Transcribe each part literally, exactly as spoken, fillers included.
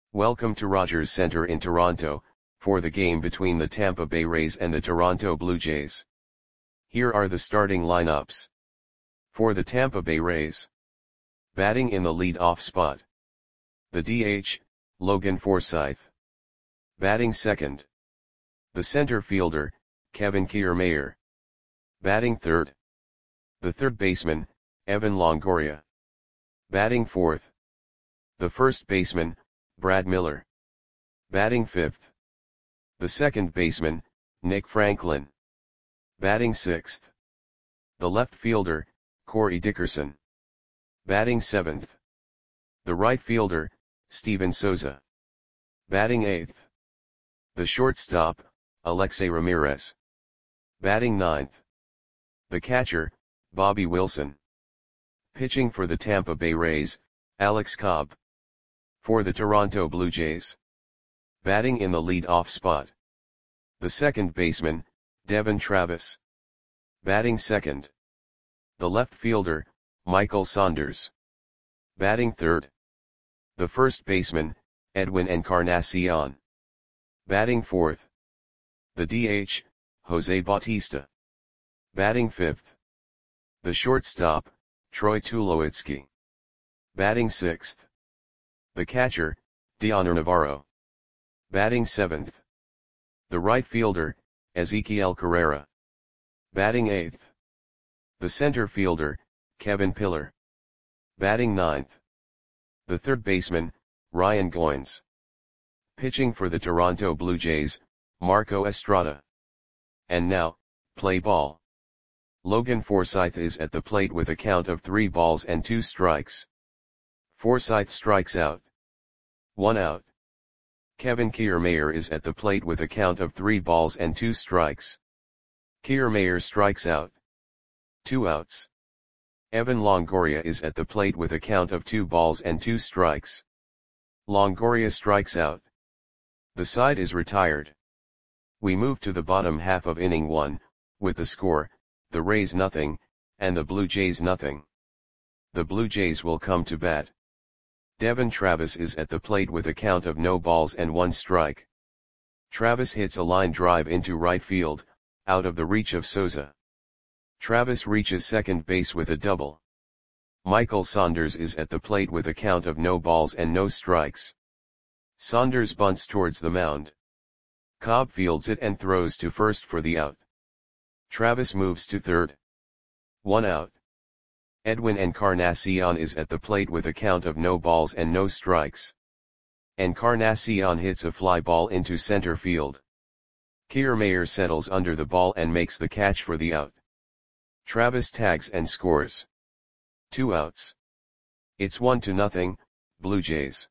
Welcome to Rogers Centre in Toronto, for the game between the Tampa Bay Rays and the Toronto Blue Jays. Here are the starting lineups. For the Tampa Bay Rays. Batting in the lead-off spot. The D H, Logan Forsythe. Batting second. The center fielder, Kevin Kiermaier. Batting third. The third baseman, Evan Longoria. Batting fourth. The first baseman, Brad Miller. Batting fifth. The second baseman, Nick Franklin. Batting sixth. The left fielder, Corey Dickerson. Batting seventh. The right fielder, Steven Souza. Batting eighth. The shortstop, Alexei Ramirez. Batting ninth. The catcher, Bobby Wilson. Pitching for the Tampa Bay Rays, Alex Cobb. For the Toronto Blue Jays. Batting in the lead-off spot. The second baseman, Devon Travis. Batting second. The left fielder, Michael Saunders. Batting third. The first baseman, Edwin Encarnacion. Batting fourth. The D H, Jose Bautista. Batting fifth. The shortstop, Troy Tulowitzki. Batting sixth. The catcher, Dioner Navarro. Batting seventh. The right fielder, Ezequiel Carrera. Batting eighth. The center fielder, Kevin Pillar. Batting ninth. The third baseman, Ryan Goins. Pitching for the Toronto Blue Jays, Marco Estrada. And now, play ball. Logan Forsythe is at the plate with a count of three balls and two strikes. Forsythe strikes out. One out. Kevin Kiermaier is at the plate with a count of three balls and two strikes. Kiermaier strikes out. Two outs. Evan Longoria is at the plate with a count of two balls and two strikes. Longoria strikes out. The side is retired. We move to the bottom half of inning one, with the score, the Rays nothing, and the Blue Jays nothing. The Blue Jays will come to bat. Devon Travis is at the plate with a count of no balls and one strike. Travis hits a line drive into right field, out of the reach of Souza. Travis reaches second base with a double. Michael Saunders is at the plate with a count of no balls and no strikes. Saunders bunts towards the mound. Cobb fields it and throws to first for the out. Travis moves to third. One out. Edwin Encarnacion is at the plate with a count of no balls and no strikes. Encarnacion hits a fly ball into center field. Kiermaier settles under the ball and makes the catch for the out. Travis tags and scores. Two outs. It's one to nothing, Blue Jays.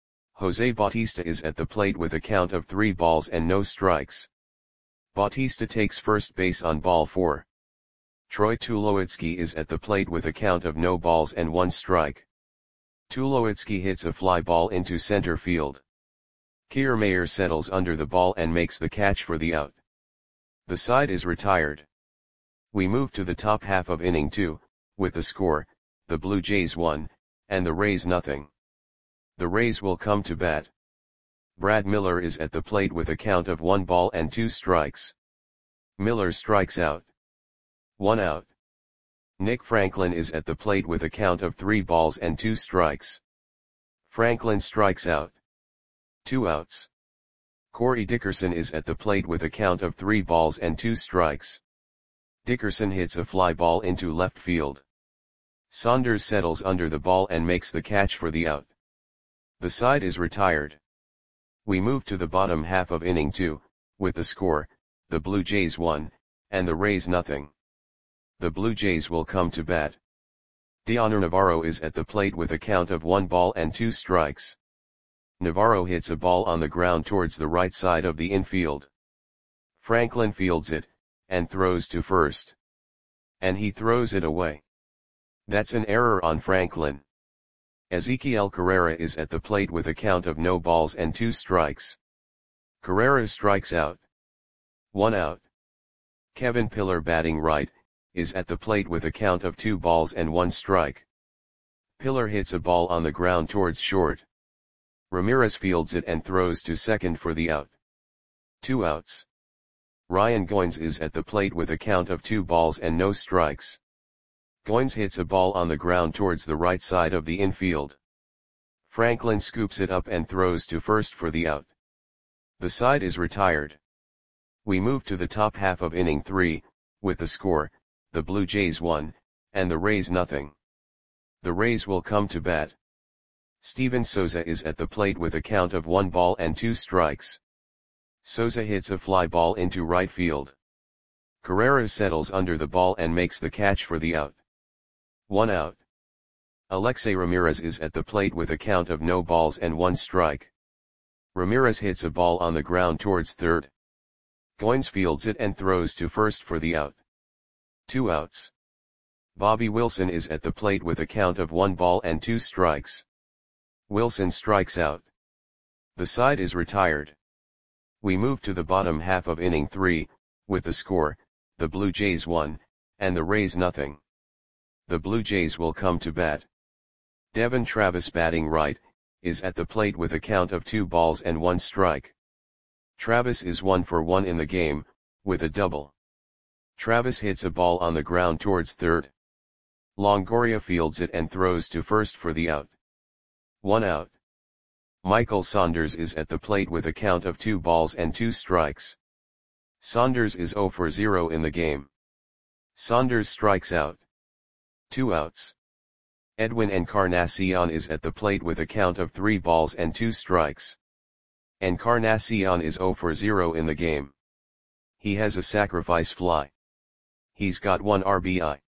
Jose Bautista is at the plate with a count of three balls and no strikes. Bautista takes first base on ball four. Troy Tulowitzki is at the plate with a count of no balls and one strike. Tulowitzki hits a fly ball into center field. Kiermaier settles under the ball and makes the catch for the out. The side is retired. We move to the top half of inning two, with the score, the Blue Jays one, and the Rays nothing. The Rays will come to bat. Brad Miller is at the plate with a count of one ball and two strikes. Miller strikes out. One out. Nick Franklin is at the plate with a count of three balls and two strikes. Franklin strikes out. Two outs. Corey Dickerson is at the plate with a count of three balls and two strikes. Dickerson hits a fly ball into left field. Saunders settles under the ball and makes the catch for the out. The side is retired. We move to the bottom half of inning two, with the score, the Blue Jays one, and the Rays nothing. The Blue Jays will come to bat. Dioner Navarro is at the plate with a count of one ball and two strikes. Navarro hits a ball on the ground towards the right side of the infield. Franklin fields it, and throws to first. And he throws it away. That's an error on Franklin. Ezequiel Carrera is at the plate with a count of no balls and two strikes. Carrera strikes out. One out. Kevin Pillar, batting right, is at the plate with a count of two balls and one strike. Pillar hits a ball on the ground towards short. Ramirez fields it and throws to second for the out. Two outs. Ryan Goins is at the plate with a count of two balls and no strikes. Goins hits a ball on the ground towards the right side of the infield. Franklin scoops it up and throws to first for the out. The side is retired. We move to the top half of inning three, with the score, the Blue Jays one, and the Rays nothing. The Rays will come to bat. Steven Souza is at the plate with a count of one ball and two strikes. Souza hits a fly ball into right field. Carrera settles under the ball and makes the catch for the out. One out. Alexei Ramirez is at the plate with a count of no balls and one strike. Ramirez hits a ball on the ground towards third. Goins fields it and throws to first for the out. Two outs. Bobby Wilson is at the plate with a count of one ball and two strikes. Wilson strikes out. The side is retired. We move to the bottom half of inning three, with the score, the Blue Jays one, and the Rays nothing. The Blue Jays will come to bat. Devon Travis, batting right, is at the plate with a count of two balls and one strike. Travis is one for one in the game, with a double. Travis hits a ball on the ground towards third. Longoria fields it and throws to first for the out. One out. Michael Saunders is at the plate with a count of two balls and two strikes. Saunders is zero for zero in the game. Saunders strikes out. Two outs. Edwin Encarnacion is at the plate with a count of three balls and two strikes. Encarnacion is zero for zero in the game. He has a sacrifice fly. He's got one R B I.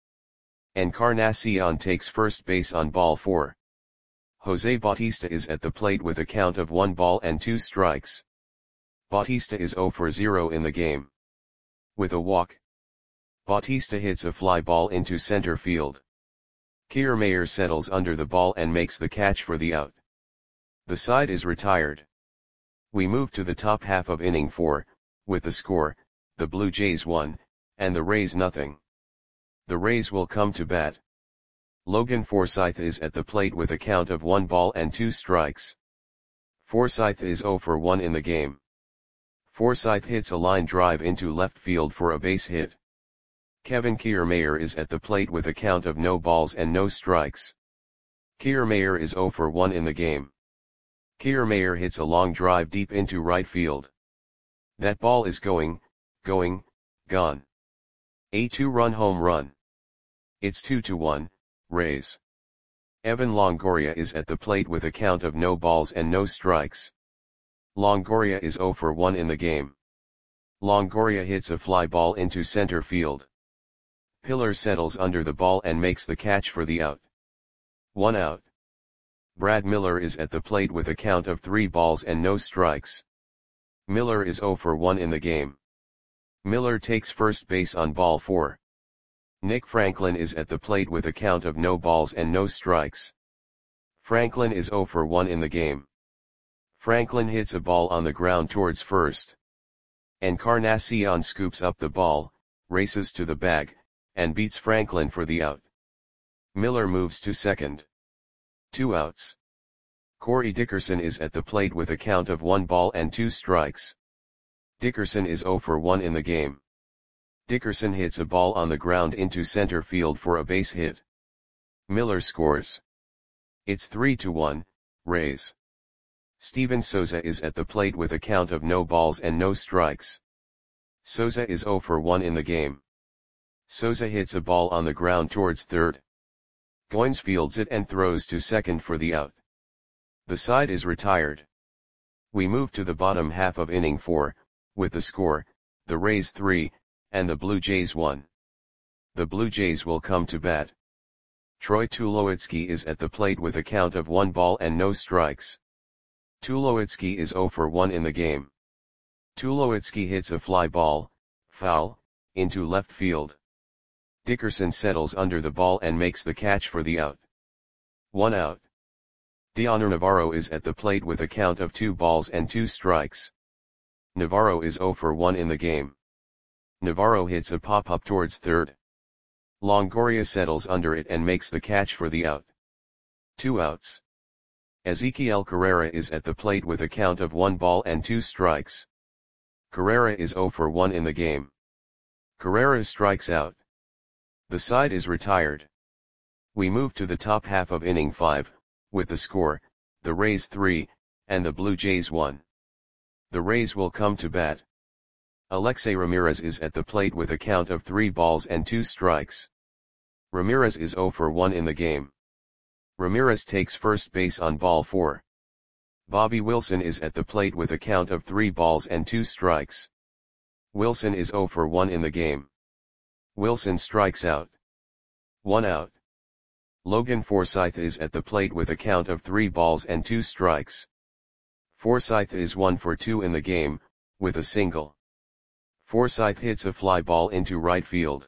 Encarnacion takes first base on ball four. Jose Bautista is at the plate with a count of one ball and two strikes. Bautista is zero for zero in the game. With a walk, Bautista hits a fly ball into center field. Kiermaier settles under the ball and makes the catch for the out. The side is retired. We move to the top half of inning four, with the score, the Blue Jays one, and the Rays nothing. The Rays will come to bat. Logan Forsythe is at the plate with a count of one ball and two strikes. Forsythe is zero for one in the game. Forsythe hits a line drive into left field for a base hit. Kevin Kiermaier is at the plate with a count of no balls and no strikes. Kiermaier is zero for one in the game. Kiermaier hits a long drive deep into right field. That ball is going, going, gone. A two-run home run. It's two to one, Rays. Evan Longoria is at the plate with a count of no balls and no strikes. Longoria is zero for one in the game. Longoria hits a fly ball into center field. Pillar settles under the ball and makes the catch for the out. One out. Brad Miller is at the plate with a count of three balls and no strikes. Miller is zero for one in the game. Miller takes first base on ball four. Nick Franklin is at the plate with a count of no balls and no strikes. Franklin is zero for one in the game. Franklin hits a ball on the ground towards first. Encarnacion scoops up the ball, races to the bag, and beats Franklin for the out. Miller moves to second. Two outs. Corey Dickerson is at the plate with a count of one ball and two strikes. Dickerson is zero for one in the game. Dickerson hits a ball on the ground into center field for a base hit. Miller scores. It's three to one, Rays. Steven Souza is at the plate with a count of no balls and no strikes. Souza is zero for one in the game. Souza hits a ball on the ground towards third. Goins fields it and throws to second for the out. The side is retired. We move to the bottom half of inning four, with the score, the Rays three, and the Blue Jays one. The Blue Jays will come to bat. Troy Tulowitzki is at the plate with a count of one ball and no strikes. Tulowitzki is zero for one in the game. Tulowitzki hits a fly ball, foul, into left field. Dickerson settles under the ball and makes the catch for the out. One out. Dioner Navarro is at the plate with a count of two balls and two strikes. Navarro is zero for one in the game. Navarro hits a pop-up towards third. Longoria settles under it and makes the catch for the out. Two outs. Ezequiel Carrera is at the plate with a count of one ball and two strikes. Carrera is zero for one in the game. Carrera strikes out. The side is retired. We move to the top half of inning five, with the score, the Rays three, and the Blue Jays one. The Rays will come to bat. Alexei Ramirez is at the plate with a count of three balls and two strikes. Ramirez is zero for one in the game. Ramirez takes first base on ball four. Bobby Wilson is at the plate with a count of three balls and two strikes. Wilson is zero for one in the game. Wilson strikes out. One out. Logan Forsythe is at the plate with a count of three balls and two strikes. Forsythe is one for two in the game, with a single. Forsythe hits a fly ball into right field.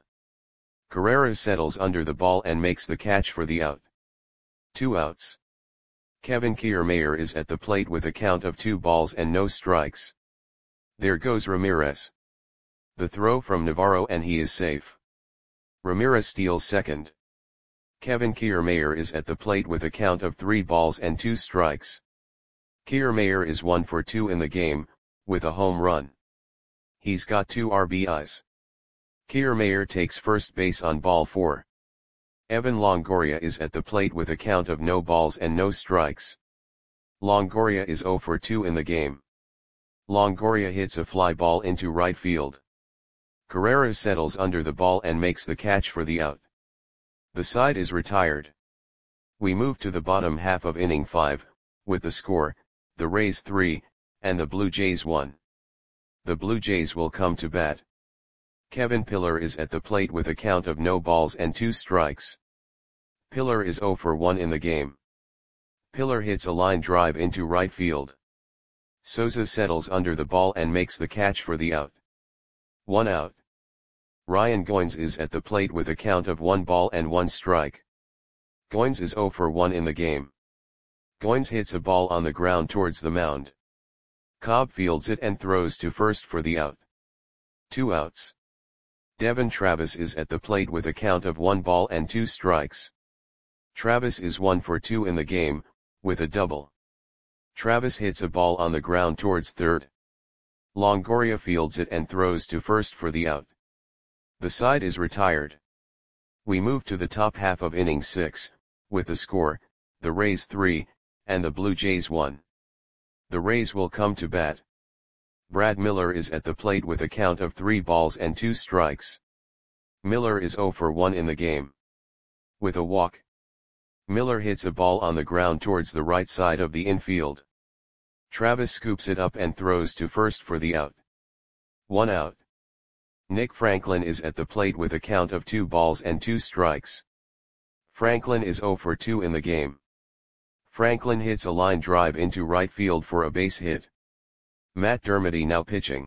Carrera settles under the ball and makes the catch for the out. Two outs. Kevin Kiermaier is at the plate with a count of two balls and no strikes. There goes Ramirez. The throw from Navarro and he is safe. Ramirez steals second. Kevin Kiermaier is at the plate with a count of three balls and two strikes. Kiermaier is one for two in the game, with a home run. He's got two R B Is. Kiermaier takes first base on ball four. Evan Longoria is at the plate with a count of no balls and no strikes. Longoria is zero for two in the game. Longoria hits a fly ball into right field. Carrera settles under the ball and makes the catch for the out. The side is retired. We move to the bottom half of inning five, with the score, the Rays three, and the Blue Jays one. The Blue Jays will come to bat. Kevin Pillar is at the plate with a count of no balls and two strikes. Pillar is zero for one in the game. Pillar hits a line drive into right field. Souza settles under the ball and makes the catch for the out. One out. Ryan Goins is at the plate with a count of one ball and one strike. Goins is zero for one in the game. Goins hits a ball on the ground towards the mound. Cobb fields it and throws to first for the out. Two outs. Devon Travis is at the plate with a count of one ball and two strikes. Travis is one for two in the game, with a double. Travis hits a ball on the ground towards third. Longoria fields it and throws to first for the out. The side is retired. We move to the top half of inning six, with the score, the Rays three, and the Blue Jays one. The Rays will come to bat. Brad Miller is at the plate with a count of three balls and two strikes. Miller is zero for one in the game. With a walk. Miller hits a ball on the ground towards the right side of the infield. Travis scoops it up and throws to first for the out. One out. Nick Franklin is at the plate with a count of two balls and two strikes. Franklin is zero for two in the game. Franklin hits a line drive into right field for a base hit. Matt Dermody now pitching.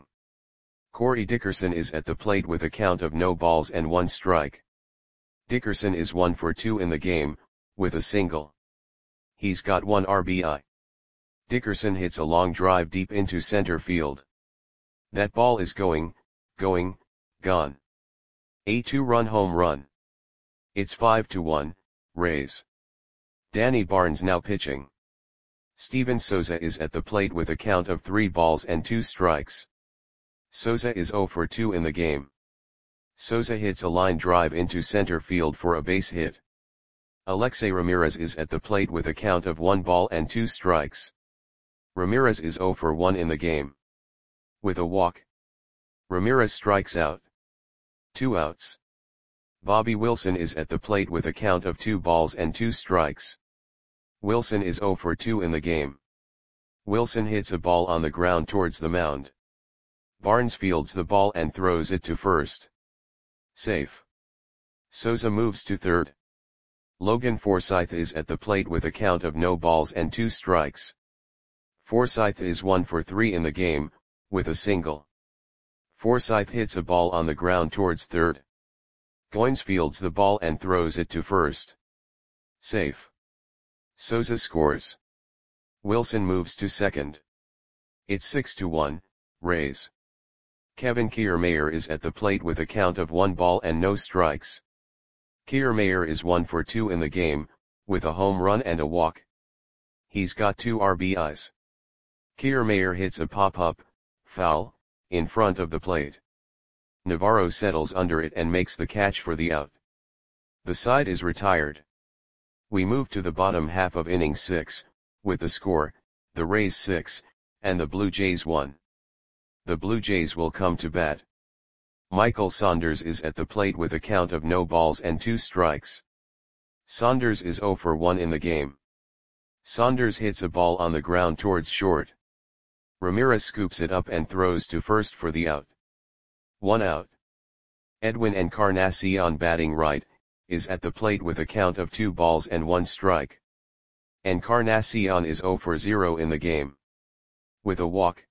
Corey Dickerson is at the plate with a count of no balls and one strike. Dickerson is one for two in the game, with a single. He's got one R B I. Dickerson hits a long drive deep into center field. That ball is going, going, gone. A two-run home run. It's five to one, Rays. Danny Barnes now pitching. Steven Souza is at the plate with a count of three balls and two strikes. Souza is zero for two in the game. Souza hits a line drive into center field for a base hit. Alexei Ramirez is at the plate with a count of one ball and two strikes. Ramirez is zero for one in the game. With a walk. Ramirez strikes out. Two outs. Bobby Wilson is at the plate with a count of two balls and two strikes. Wilson is zero for two in the game. Wilson hits a ball on the ground towards the mound. Barnes fields the ball and throws it to first. Safe. Souza moves to third. Logan Forsythe is at the plate with a count of no balls and two strikes. Forsythe is one for three in the game, with a single. Forsythe hits a ball on the ground towards third. Goins fields the ball and throws it to first. Safe. Souza scores. Wilson moves to second. It's six to one, Rays. Kevin Kiermaier is at the plate with a count of one ball and no strikes. Kiermaier is one for two in the game, with a home run and a walk. He's got two R B Is. Kiermaier hits a pop-up, foul, in front of the plate. Navarro settles under it and makes the catch for the out. The side is retired. We move to the bottom half of inning six, with the score, the Rays six, and the Blue Jays one. The Blue Jays will come to bat. Michael Saunders is at the plate with a count of no balls and two strikes. Saunders is oh for one in the game. Saunders hits a ball on the ground towards short. Ramirez scoops it up and throws to first for the out. One out. Edwin Encarnacion, batting right, is at the plate with a count of two balls and one strike. Encarnacion is oh for zero in the game. With a walk.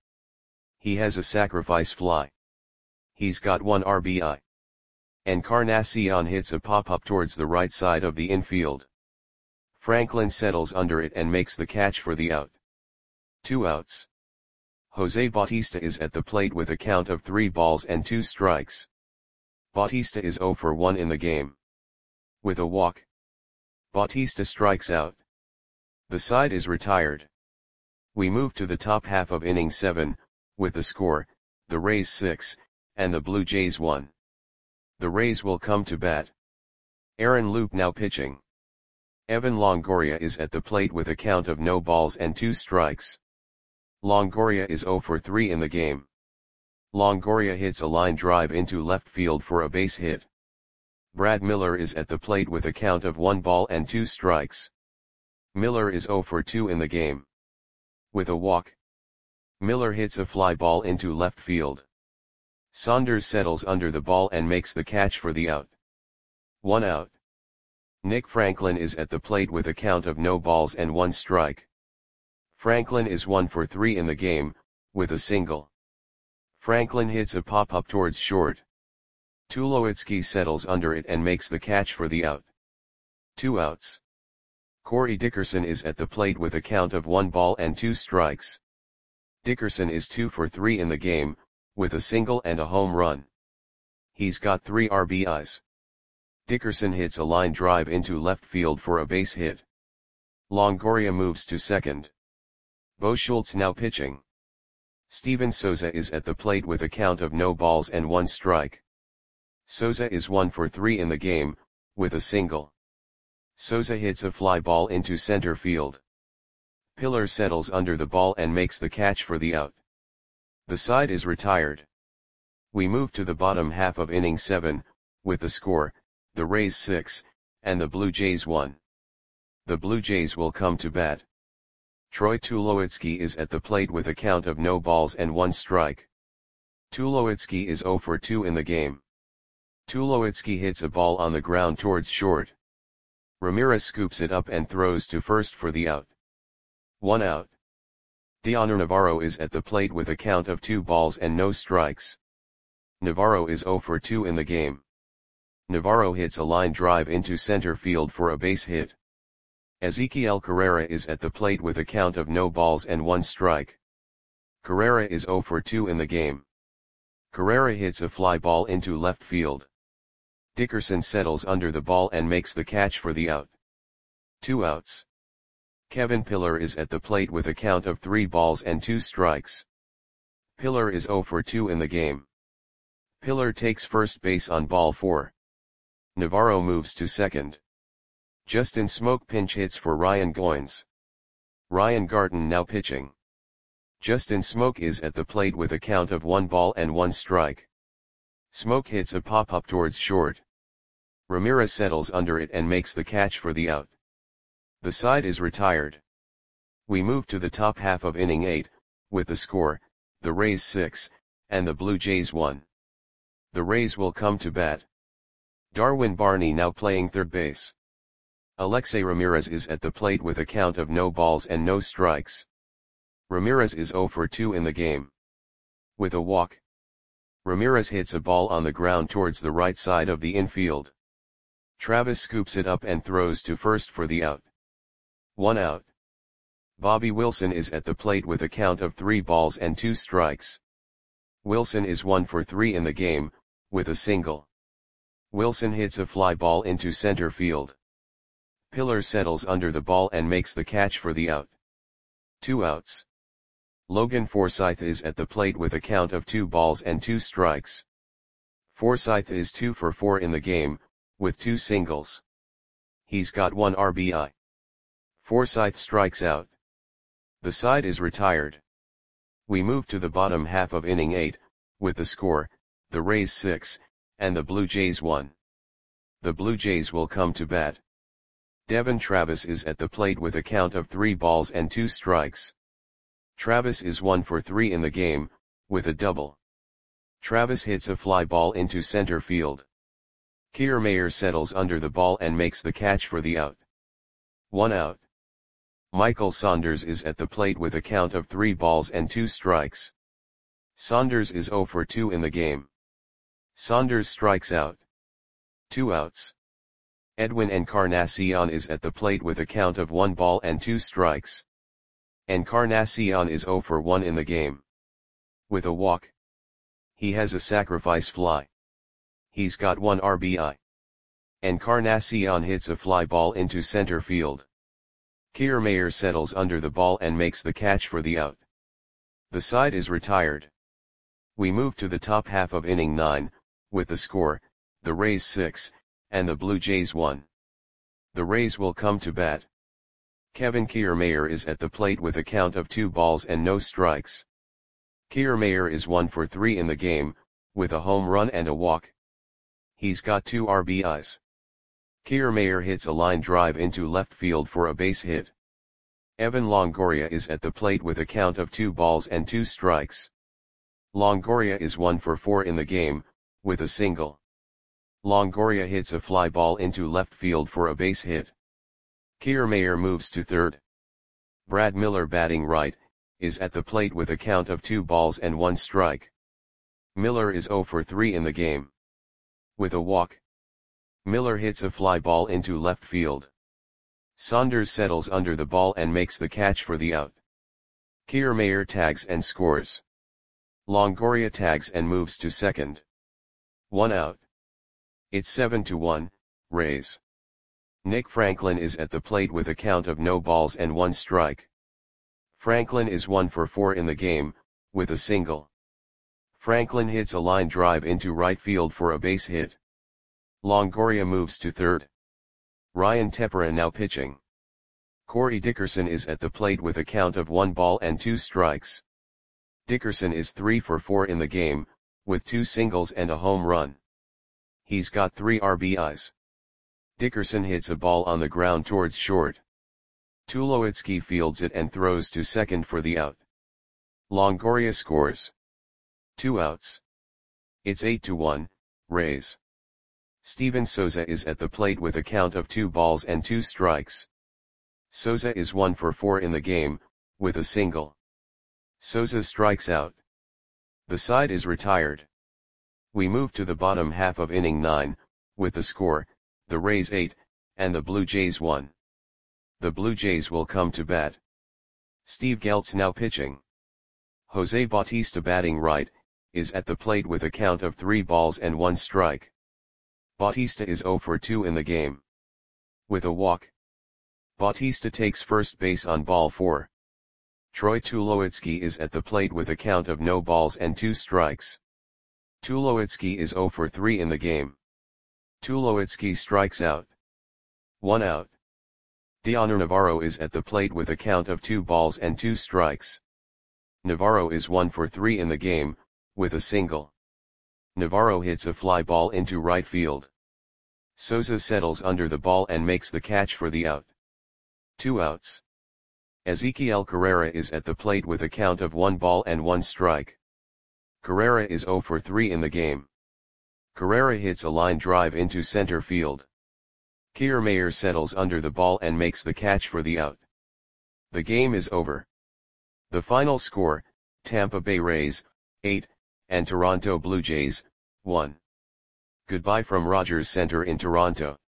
He has a sacrifice fly. He's got one R B I. Encarnacion hits a pop-up towards the right side of the infield. Franklin settles under it and makes the catch for the out. Two outs. Jose Bautista is at the plate with a count of three balls and two strikes. Bautista is oh for one in the game. With a walk. Bautista strikes out. The side is retired. We move to the top half of inning seven, with the score, the Rays six, and the Blue Jays one. The Rays will come to bat. Aaron Loup now pitching. Evan Longoria is at the plate with a count of no balls and two strikes. Longoria is oh for three in the game. Longoria hits a line drive into left field for a base hit. Brad Miller is at the plate with a count of one ball and two strikes. Miller is oh for two in the game. With a walk. Miller hits a fly ball into left field. Saunders settles under the ball and makes the catch for the out. One out. Nick Franklin is at the plate with a count of no balls and one strike. Franklin is one for three in the game, with a single. Franklin hits a pop-up towards short. Tulowitzki settles under it and makes the catch for the out. Two outs. Corey Dickerson is at the plate with a count of one ball and two strikes. Dickerson is two for three in the game, with a single and a home run. He's got three R B Is. Dickerson hits a line drive into left field for a base hit. Longoria moves to second. Bo Schultz now pitching. Steven Souza is at the plate with a count of no balls and one strike. Souza is one for three in the game, with a single. Souza hits a fly ball into center field. Pillar settles under the ball and makes the catch for the out. The side is retired. We move to the bottom half of inning seven, with the score, the Rays six, and the Blue Jays one. The Blue Jays will come to bat. Troy Tulowitzki is at the plate with a count of no balls and one strike. Tulowitzki is oh for two in the game. Tulowitzki hits a ball on the ground towards short. Ramirez scoops it up and throws to first for the out. One out. Dioner Navarro is at the plate with a count of two balls and no strikes. Navarro is oh for two in the game. Navarro hits a line drive into center field for a base hit. Ezequiel Carrera is at the plate with a count of no balls and one strike. Carrera is oh for two in the game. Carrera hits a fly ball into left field. Dickerson settles under the ball and makes the catch for the out. Two outs. Kevin Pillar is at the plate with a count of three balls and two strikes. Pillar is oh for two in the game. Pillar takes first base on ball four. Navarro moves to second. Justin Smoke pinch hits for Ryan Goins. Ryan Garten now pitching. Justin Smoke is at the plate with a count of one ball and one strike. Smoke hits a pop-up towards short. Ramirez settles under it and makes the catch for the out. The side is retired. We move to the top half of inning eight, with the score, the Rays six, and the Blue Jays one. The Rays will come to bat. Darwin Barney now playing third base. Alexei Ramirez is at the plate with a count of no balls and no strikes. Ramirez is oh for two in the game. With a walk. Ramirez hits a ball on the ground towards the right side of the infield. Travis scoops it up and throws to first for the out. One out. Bobby Wilson is at the plate with a count of three balls and two strikes. Wilson is one for three in the game, with a single. Wilson hits a fly ball into center field. Pillar settles under the ball and makes the catch for the out. Two outs. Logan Forsythe is at the plate with a count of two balls and two strikes. Forsythe is two for four in the game, with two singles. He's got one R B I. Forsythe strikes out. The side is retired. We move to the bottom half of inning eight, with the score, the Rays six, and the Blue Jays one. The Blue Jays will come to bat. Devon Travis is at the plate with a count of three balls and two strikes. Travis is one for three in the game, with a double. Travis hits a fly ball into center field. Kiermaier settles under the ball and makes the catch for the out. One out. Michael Saunders is at the plate with a count of three balls and two strikes. Saunders is zero for two in the game. Saunders strikes out. Two outs. Edwin Encarnacion is at the plate with a count of one ball and two strikes. Encarnacion is zero for one in the game. With a walk. He has a sacrifice fly. He's got one R B I. Encarnacion hits a fly ball into center field. Kiermaier settles under the ball and makes the catch for the out. The side is retired. We move to the top half of inning nine, with the score, the Rays six, and the Blue Jays one. The Rays will come to bat. Kevin Kiermaier is at the plate with a count of two balls and no strikes. Kiermaier is one for three in the game, with a home run and a walk. He's got two R B Is. Kiermaier hits a line drive into left field for a base hit. Evan Longoria is at the plate with a count of two balls and two strikes. Longoria is one for four in the game, with a single. Longoria hits a fly ball into left field for a base hit. Kiermaier moves to third. Brad Miller, batting right, is at the plate with a count of two balls and one strike. Miller is zero for three in the game. With a walk. Miller hits a fly ball into left field. Saunders settles under the ball and makes the catch for the out. Kiermaier tags and scores. Longoria tags and moves to second. One out. It's seven to one, Rays. Nick Franklin is at the plate with a count of no balls and one strike. Franklin is one for four in the game, with a single. Franklin hits a line drive into right field for a base hit. Longoria moves to third. Ryan Tepera now pitching. Corey Dickerson is at the plate with a count of one ball and two strikes. Dickerson is three for four in the game, with two singles and a home run. He's got three R B Is. Dickerson hits a ball on the ground towards short. Tulowitzki fields it and throws to second for the out. Longoria scores. Two outs. It's eight to one, Rays. Steven Souza is at the plate with a count of two balls and two strikes. Souza is one for four in the game, with a single. Souza strikes out. The side is retired. We move to the bottom half of inning nine, with the score, the Rays eight, and the Blue Jays one. The Blue Jays will come to bat. Steve Geltz now pitching. Jose Bautista, batting right, is at the plate with a count of three balls and one strike. Bautista is zero for two in the game. With a walk. Bautista takes first base on ball four. Troy Tulowitzki is at the plate with a count of no balls and two strikes. Tulowitzki is zero for three in the game. Tulowitzki strikes out. One out. Dioner Navarro is at the plate with a count of two balls and two strikes. Navarro is one for three in the game, with a single. Navarro hits a fly ball into right field. Souza settles under the ball and makes the catch for the out. Two outs. Ezequiel Carrera is at the plate with a count of one ball and one strike. Carrera is zero for three in the game. Carrera hits a line drive into center field. Kiermaier settles under the ball and makes the catch for the out. The game is over. The final score, Tampa Bay Rays, eight, and Toronto Blue Jays, one. Goodbye from Rogers Center in Toronto.